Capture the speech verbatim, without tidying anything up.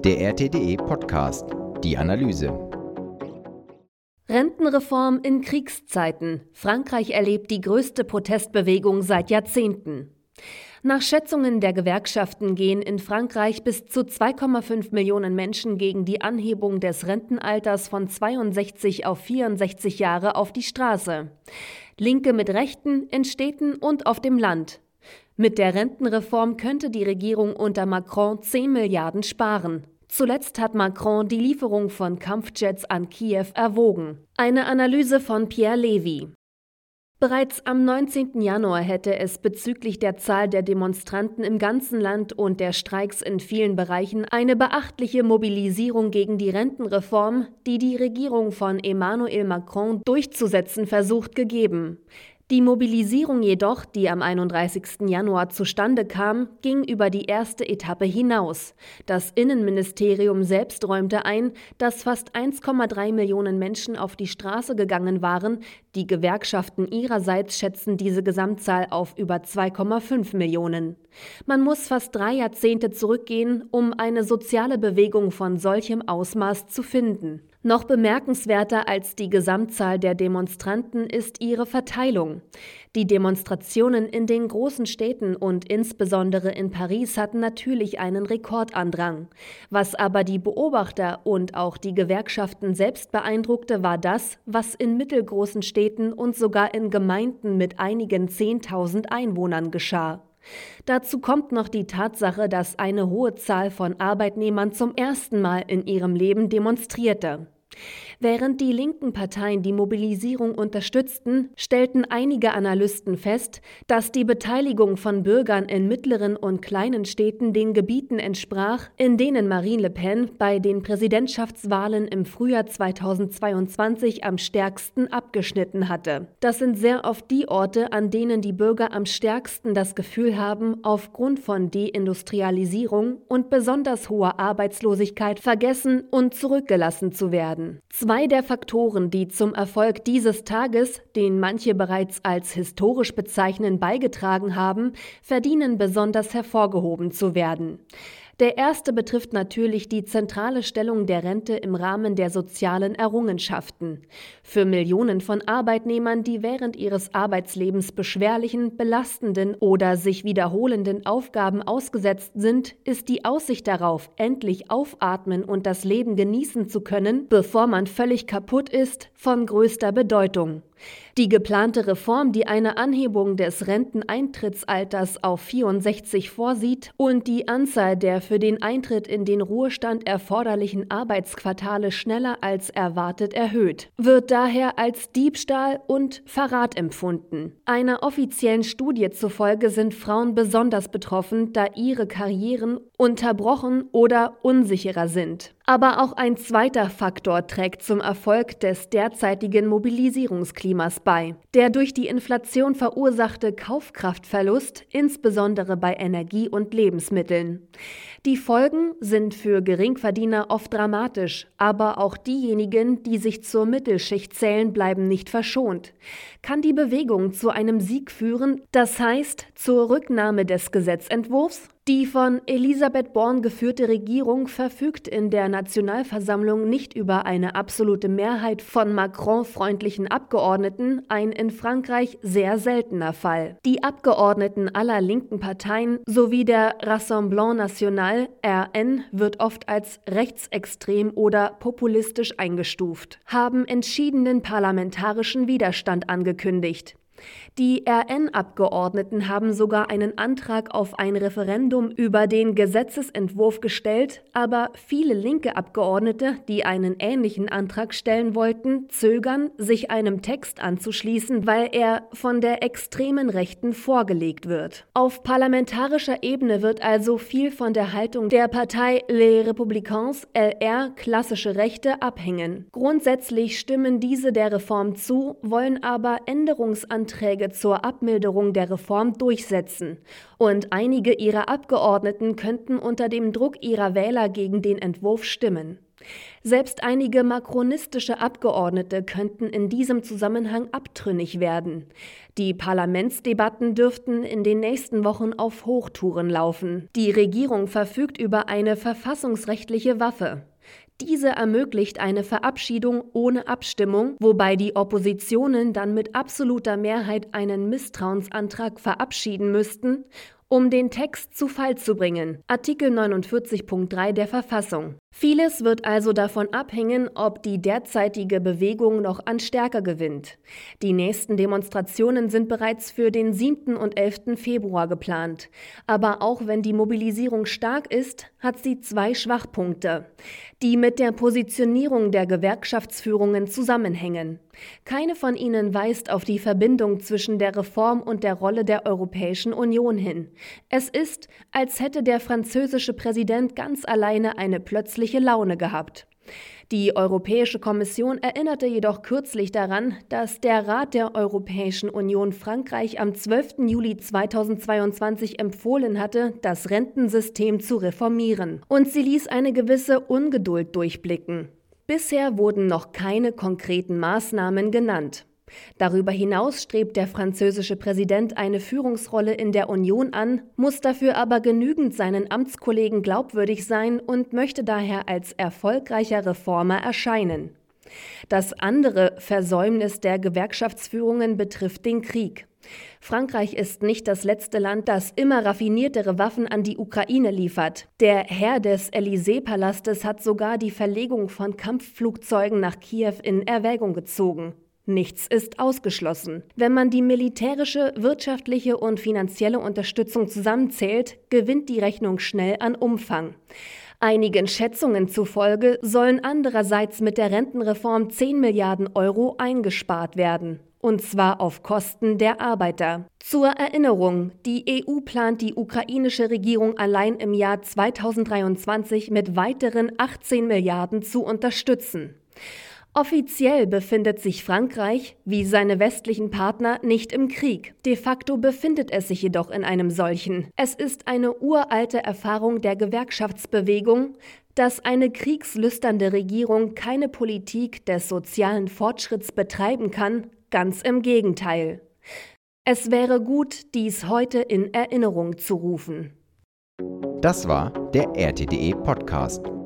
Der R T D E-Podcast, die Analyse. Rentenreform in Kriegszeiten. Frankreich erlebt die größte Protestbewegung seit Jahrzehnten. Nach Schätzungen der Gewerkschaften gehen in Frankreich bis zu zwei Komma fünf Millionen Menschen gegen die Anhebung des Rentenalters von zweiundsechzig auf vierundsechzig Jahre auf die Straße. Linke mit Rechten in Städten und auf dem Land. Mit der Rentenreform könnte die Regierung unter Macron zehn Milliarden sparen. Zuletzt hat Macron die Lieferung von Kampfjets an Kiew erwogen. Eine Analyse von Pierre Levy. Bereits am neunzehnten Januar hätte es bezüglich der Zahl der Demonstranten im ganzen Land und der Streiks in vielen Bereichen eine beachtliche Mobilisierung gegen die Rentenreform, die die Regierung von Emmanuel Macron durchzusetzen versucht, gegeben. Die Mobilisierung jedoch, die am einunddreißigsten Januar zustande kam, ging über die erste Etappe hinaus. Das Innenministerium selbst räumte ein, dass fast eins Komma drei Millionen Menschen auf die Straße gegangen waren. Die Gewerkschaften ihrerseits schätzen diese Gesamtzahl auf über zwei Komma fünf Millionen. Man muss fast drei Jahrzehnte zurückgehen, um eine soziale Bewegung von solchem Ausmaß zu finden. Noch bemerkenswerter als die Gesamtzahl der Demonstranten ist ihre Verteilung. Die Demonstrationen in den großen Städten und insbesondere in Paris hatten natürlich einen Rekordandrang. Was aber die Beobachter und auch die Gewerkschaften selbst beeindruckte, war das, was in mittelgroßen Städten und sogar in Gemeinden mit einigen Zehntausend Einwohnern geschah. Dazu kommt noch die Tatsache, dass eine hohe Zahl von Arbeitnehmern zum ersten Mal in ihrem Leben demonstrierte. Während die linken Parteien die Mobilisierung unterstützten, stellten einige Analysten fest, dass die Beteiligung von Bürgern in mittleren und kleinen Städten den Gebieten entsprach, in denen Marine Le Pen bei den Präsidentschaftswahlen im Frühjahr zweitausendzweiundzwanzig am stärksten abgeschnitten hatte. Das sind sehr oft die Orte, an denen die Bürger am stärksten das Gefühl haben, aufgrund von Deindustrialisierung und besonders hoher Arbeitslosigkeit vergessen und zurückgelassen zu werden. Zwei der Faktoren, die zum Erfolg dieses Tages, den manche bereits als historisch bezeichnen, beigetragen haben, verdienen besonders hervorgehoben zu werden. Der erste betrifft natürlich die zentrale Stellung der Rente im Rahmen der sozialen Errungenschaften. Für Millionen von Arbeitnehmern, die während ihres Arbeitslebens beschwerlichen, belastenden oder sich wiederholenden Aufgaben ausgesetzt sind, ist die Aussicht darauf, endlich aufatmen und das Leben genießen zu können, bevor man völlig kaputt ist, von größter Bedeutung. Die geplante Reform, die eine Anhebung des Renteneintrittsalters auf vierundsechzig vorsieht und die Anzahl der für den Eintritt in den Ruhestand erforderlichen Arbeitsquartale schneller als erwartet erhöht, wird daher als Diebstahl und Verrat empfunden. Einer offiziellen Studie zufolge sind Frauen besonders betroffen, da ihre Karrieren unterbrochen oder unsicherer sind. Aber auch ein zweiter Faktor trägt zum Erfolg des derzeitigen Mobilisierungsklimas bei. Der durch die Inflation verursachte Kaufkraftverlust, insbesondere bei Energie und Lebensmitteln. Die Folgen sind für Geringverdiener oft dramatisch, aber auch diejenigen, die sich zur Mittelschicht zählen, bleiben nicht verschont. Kann die Bewegung zu einem Sieg führen, das heißt zur Rücknahme des Gesetzentwurfs? Die von Elisabeth Born geführte Regierung verfügt in der Nationalversammlung nicht über eine absolute Mehrheit von Macron-freundlichen Abgeordneten, ein in Frankreich sehr seltener Fall. Die Abgeordneten aller linken Parteien sowie der Rassemblement National, R N, wird oft als rechtsextrem oder populistisch eingestuft, haben entschiedenen parlamentarischen Widerstand angekündigt. Die R N-Abgeordneten haben sogar einen Antrag auf ein Referendum über den Gesetzesentwurf gestellt, aber viele linke Abgeordnete, die einen ähnlichen Antrag stellen wollten, zögern, sich einem Text anzuschließen, weil er von der extremen Rechten vorgelegt wird. Auf parlamentarischer Ebene wird also viel von der Haltung der Partei Les Républicains, L R, klassische Rechte, abhängen. Grundsätzlich stimmen diese der Reform zu, wollen aber Änderungsanträge zur Abmilderung der Reform durchsetzen. Und einige ihrer Abgeordneten könnten unter dem Druck ihrer Wähler gegen den Entwurf stimmen. Selbst einige makronistische Abgeordnete könnten in diesem Zusammenhang abtrünnig werden. Die Parlamentsdebatten dürften in den nächsten Wochen auf Hochtouren laufen. Die Regierung verfügt über eine verfassungsrechtliche Waffe. Diese ermöglicht eine Verabschiedung ohne Abstimmung, wobei die Oppositionen dann mit absoluter Mehrheit einen Misstrauensantrag verabschieden müssten, um den Text zu Fall zu bringen. Artikel neunundvierzig Punkt drei der Verfassung. Vieles wird also davon abhängen, ob die derzeitige Bewegung noch an Stärke gewinnt. Die nächsten Demonstrationen sind bereits für den siebten und elften Februar geplant. Aber auch wenn die Mobilisierung stark ist, hat sie zwei Schwachpunkte, die mit der Positionierung der Gewerkschaftsführungen zusammenhängen. Keine von ihnen weist auf die Verbindung zwischen der Reform und der Rolle der Europäischen Union hin. Es ist, als hätte der französische Präsident ganz alleine eine plötzliche Laune gehabt. Die Europäische Kommission erinnerte jedoch kürzlich daran, dass der Rat der Europäischen Union Frankreich am zwölften Juli zweitausendzweiundzwanzig empfohlen hatte, das Rentensystem zu reformieren. Und sie ließ eine gewisse Ungeduld durchblicken. Bisher wurden noch keine konkreten Maßnahmen genannt. Darüber hinaus strebt der französische Präsident eine Führungsrolle in der Union an, muss dafür aber genügend seinen Amtskollegen glaubwürdig sein und möchte daher als erfolgreicher Reformer erscheinen. Das andere Versäumnis der Gewerkschaftsführungen betrifft den Krieg. Frankreich ist nicht das letzte Land, das immer raffiniertere Waffen an die Ukraine liefert. Der Herr des Élysée-Palastes hat sogar die Verlegung von Kampfflugzeugen nach Kiew in Erwägung gezogen. Nichts ist ausgeschlossen. Wenn man die militärische, wirtschaftliche und finanzielle Unterstützung zusammenzählt, gewinnt die Rechnung schnell an Umfang. Einigen Schätzungen zufolge sollen andererseits mit der Rentenreform zehn Milliarden Euro eingespart werden. Und zwar auf Kosten der Arbeiter. Zur Erinnerung, die E U plant die ukrainische Regierung allein im Jahr zweitausenddreiundzwanzig mit weiteren achtzehn Milliarden zu unterstützen. Offiziell befindet sich Frankreich, wie seine westlichen Partner, nicht im Krieg. De facto befindet es sich jedoch in einem solchen. Es ist eine uralte Erfahrung der Gewerkschaftsbewegung, dass eine kriegslüsternde Regierung keine Politik des sozialen Fortschritts betreiben kann, ganz im Gegenteil. Es wäre gut, dies heute in Erinnerung zu rufen. Das war der R T D E Podcast.